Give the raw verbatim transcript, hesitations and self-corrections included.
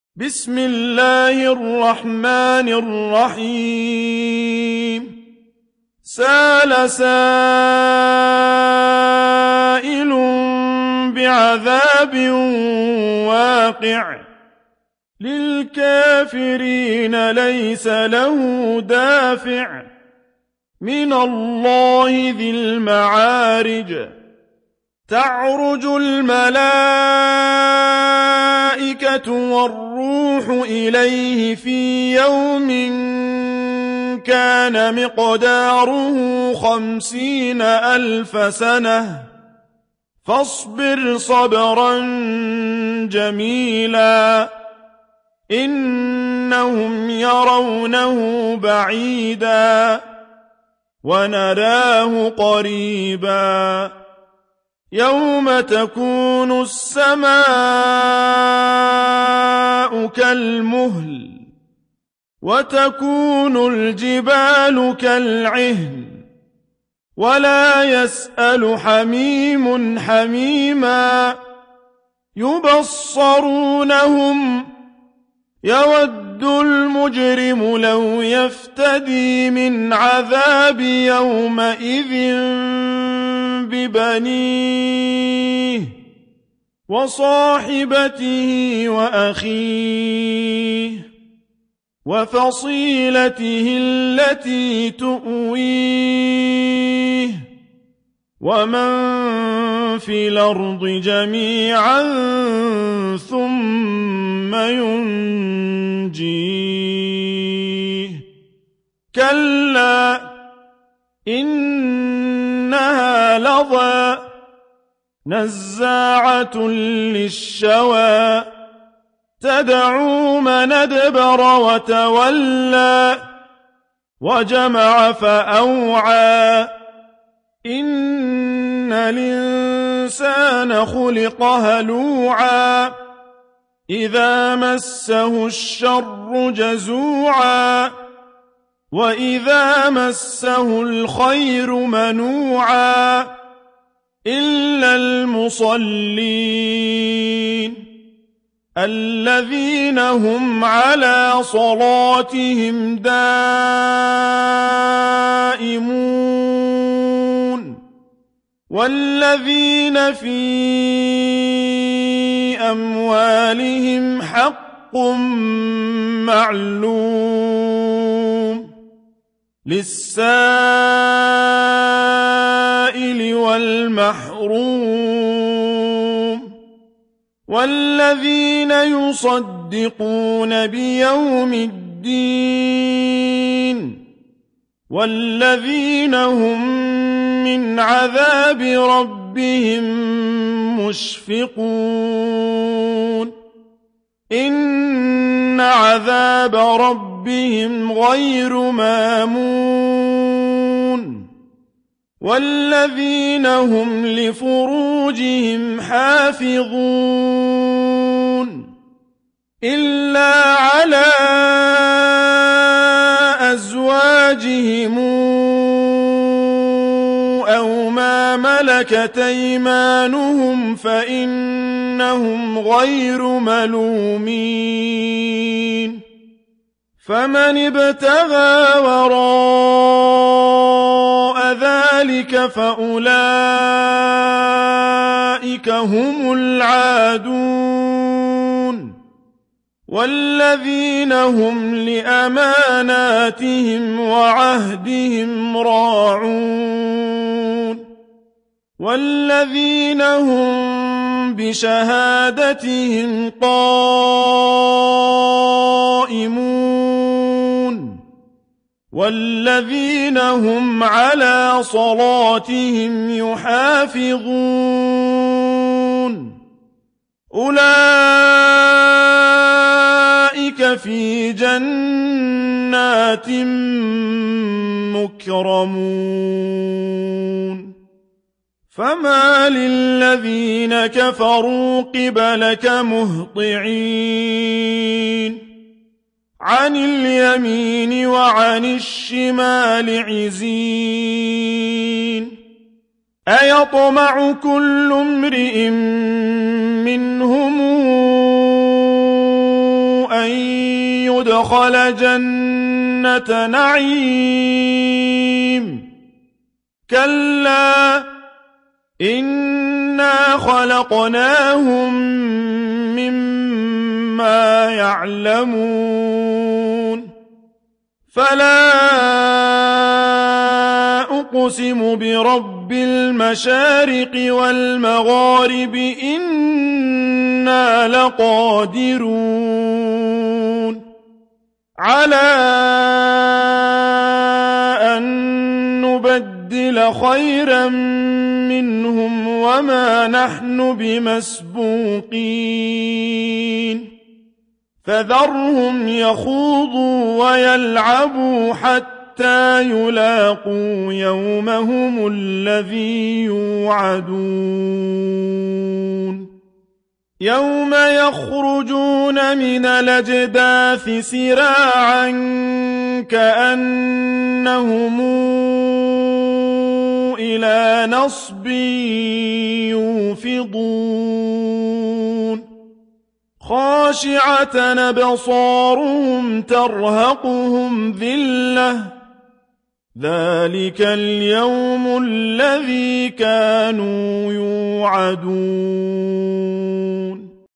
بسم الله الرحمن الرحيم سأل سائل بعذاب واقع للكافرين ليس له دافع من الله ذي المعارج تعرج الملائكة والروح إليه في يوم كان مقداره خمسين ألف سنة فاصبر صبرا جميلا إنهم يرونه بعيدا ونراه قريبا يوم تكون السماء كالمهل وتكون الجبال كالعهن ولا يسأل حميم حميما يبصرونهم يود المجرم لو يفتدي من عذاب يومئذ ببنيه وصاحبته وأخيه وفصيلته التي تؤويه ومن في الأرض جميعا ثم ينجيه كلا إنها لظى نزاعة للشوى تدعو من أدبر وتولى وجمع فأوعى إن الإنسان خلق هلوعا إذا مسه الشر جزوعا وإذا مسه الخير منوعا إلا المصلين الذين هم على صلاتهم دائمون والذين في أموالهم حق معلوم للسائل والمحروم والذين يصدقون بيوم الدين والذين هم من عذاب ربهم مشفقون إن عذاب ربهم غير مامون والذين هم لفروجهم حافظون إلا على أزواجهم أو ما ملكت أيمانهم فإنهم غير ملومين فمن ابتغى وراء ذلك فأولئك هم العادون والذين هم لأماناتهم وعهدهم راعون والذين هم بشهادتهم قائمون والذين هم على صلاتهم يحافظون أولئك في جنات مكرمون فما للذين كفروا قبلك مهطعين عن اليمين وعن الشمال عزين أيطمع كل امرئ منهم مدخل جنة نعيم كلا إنا خلقناهم مما يعلمون فلا أقسم برب المشارق والمغارب إنا لقادرون على أن نبدل خيرا منهم وما نحن بمسبوقين فذرهم يخوضوا ويلعبوا حتى يلاقوا يومهم الذي يوعدون يوم يخرجون من الأجداث سراعا كأنهم إلى نصب يوفضون خاشعة أبصارهم ترهقهم ذلة ذلك اليوم الذي كانوا يوعدون